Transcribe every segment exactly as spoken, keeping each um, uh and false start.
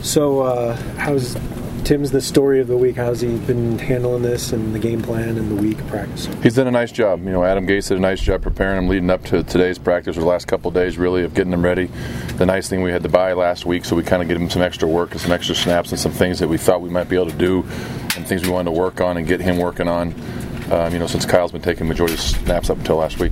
So, uh, how's Tim's the story of the week? How's he been handling this and the game plan and the week of practice? He's done a nice job. You know, Adam Gates did a nice job preparing him leading up to today's practice, or the last couple of days, really, of getting him ready. The nice thing, we had to buy last week, so we kind of get him some extra work and some extra snaps and some things that we thought we might be able to do and things we wanted to work on and get him working on, um, you know, since Kyle's been taking the majority of snaps up until last week.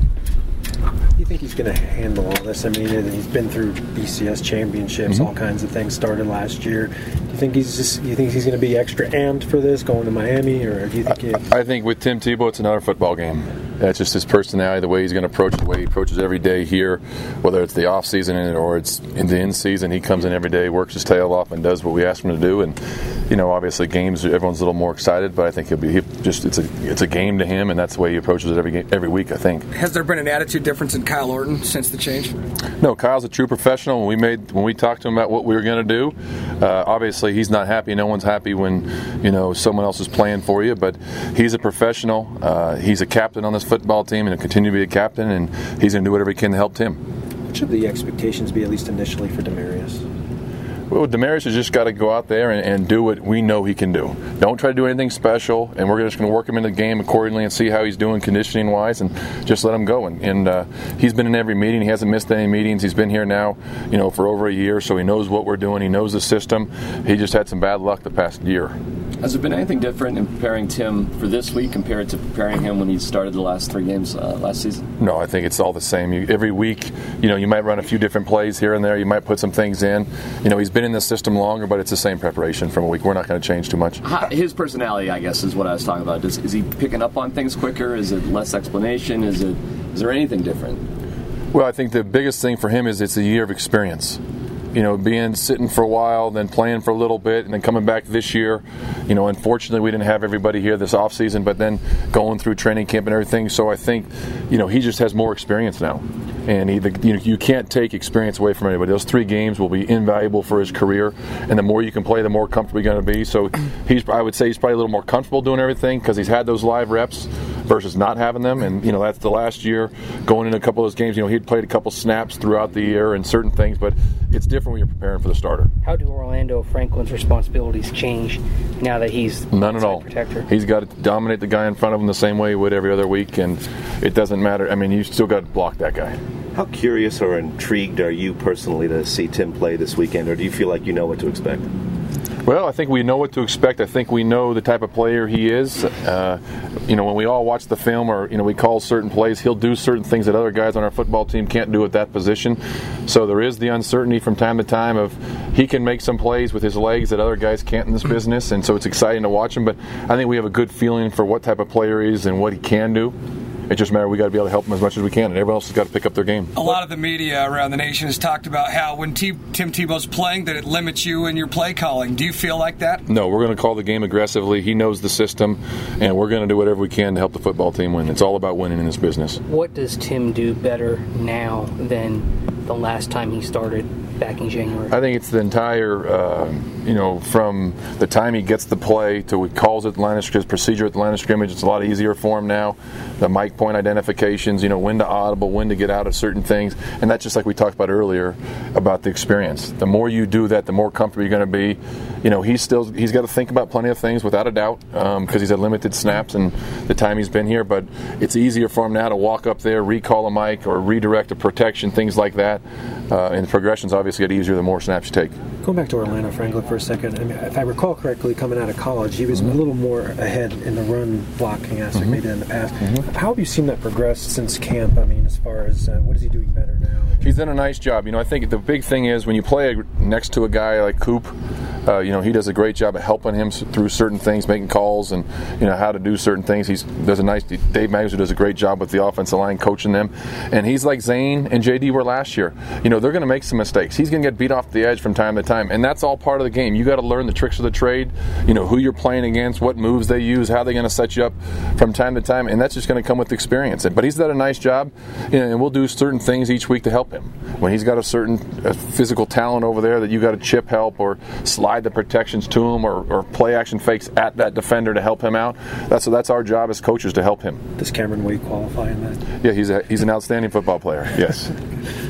Do you think he's going to handle all this? I mean, he's been through B C S championships, mm-hmm. all kinds of things started last year. Do you think he's just? You think he's going to be extra amped for this going to Miami, or do you think? He... I, I think with Tim Tebow, it's another football game. That's just his personality, the way he's going to approach it, the way he approaches every day here, whether it's the off season or it's in the in season. He comes in every day, works his tail off, and does what we ask him to do. And you know, obviously, games everyone's a little more excited, but I think he'll be he just it's a it's a game to him, and that's the way he approaches it every game, every week. I think. Has there been an attitude difference in Kyle Orton since the change? No, Kyle's a true professional. When we made when we talked to him about what we were going to do, uh, obviously he's not happy. No one's happy when you know someone else is playing for you, but he's a professional. Uh, he's a captain on this football team, and he'll continue to be a captain, and he's going to do whatever he can to help Tim. What should the expectations be, at least initially, for Demarius? Well, Demarius has just got to go out there and, and do what we know he can do. Don't try to do anything special, and we're just going to work him into the game accordingly and see how he's doing conditioning-wise, and just let him go. And, and uh, he's been in every meeting. He hasn't missed any meetings. He's been here now, you know, for over a year, so he knows what we're doing. He knows the system. He just had some bad luck the past year. Has there been anything different in preparing Tim for this week compared to preparing him when he started the last three games uh, last season? No, I think it's all the same. You, every week, you know, you might run a few different plays here and there. You might put some things in. You know, he's been in the system longer, but it's the same preparation from a week. We're not going to change too much. His personality, I guess, is what I was talking about. Is, is he picking up on things quicker? Is it less explanation? Is it? Is there anything different? Well, I think the biggest thing for him is it's a year of experience. You know, being sitting for a while, then playing for a little bit, and then coming back this year. You know, unfortunately, we didn't have everybody here this off season, but then going through training camp and everything. So I think, you know, he just has more experience now, and he, the, you know, you can't take experience away from anybody. Those three games will be invaluable for his career, and the more you can play, the more comfortable you're going to be. So he's, I would say, he's probably a little more comfortable doing everything because he's had those live reps versus not having them. And you know, that's the last year going into a couple of those games. You know, he'd played a couple snaps throughout the year and certain things, but it's different when you're preparing for the starter. How do Orlando Franklin's responsibilities change now that he's none at all protector? He's got to dominate the guy in front of him the same way he would every other week, and it doesn't matter. I mean, you still got to block that guy. How curious or intrigued are you personally to see Tim play this weekend, or do you feel like you know what to expect? Well, I think we know what to expect. I think we know the type of player he is. Uh, you know, when we all watch the film, or you know, we call certain plays, he'll do certain things that other guys on our football team can't do at that position. So there is the uncertainty from time to time of he can make some plays with his legs that other guys can't in this business, and so it's exciting to watch him. But I think we have a good feeling for what type of player he is and what he can do. It just matters we got to be able to help them as much as we can, and everyone else has got to pick up their game. A lot of the media around the nation has talked about how when T- Tim Tebow's playing that it limits you in your play calling. Do you feel like that? No, we're going to call the game aggressively. He knows the system, and we're going to do whatever we can to help the football team win. It's all about winning in this business. What does Tim do better now than the last time he started back in January? I think it's the entire, uh, you know, from the time he gets the play to he calls at the line of scrimmage, procedure at the line of scrimmage, it's a lot easier for him now. The mic point identifications, you know, when to audible, when to get out of certain things, and that's just like we talked about earlier about the experience. The more you do that, the more comfortable you're going to be. You know, he's still he's got to think about plenty of things without a doubt because um, he's had limited snaps and the time he's been here. But it's easier for him now to walk up there, recall a mic or redirect a protection, things like that. Uh, and the progressions obviously get easier the more snaps you take. Going back to Orlando Franklin for a second, I mean, if I recall correctly, coming out of college, he was mm-hmm. a little more ahead in the run blocking aspect mm-hmm. maybe than in the past. Mm-hmm. How have you seen that progress since camp? I mean, as far as uh, what is he doing better now? He's done a nice job. You know, I think the big thing is when you play next to a guy like Coop, uh, you know, he does a great job of helping him through certain things, making calls and, you know, how to do certain things. He does a nice, Dave Magazine does a great job with the offensive line coaching them. And he's like Zane and J D were last year. You know, they're going to make some mistakes. He's going to get beat off the edge from time to time. And that's all part of the game. You got to learn the tricks of the trade, you know, who you're playing against, what moves they use, how they're going to set you up from time to time. And that's just going to come with experience. But he's done a nice job, you know, and we'll do certain things each week to help him. When he's got a certain uh, physical talent over there that you got to chip help or slide the protections to him or, or play action fakes at that defender to help him out, that's that's our job as coaches to help him. Does Cameron Wade qualify in that? Yeah, he's a, he's an outstanding football player, yes.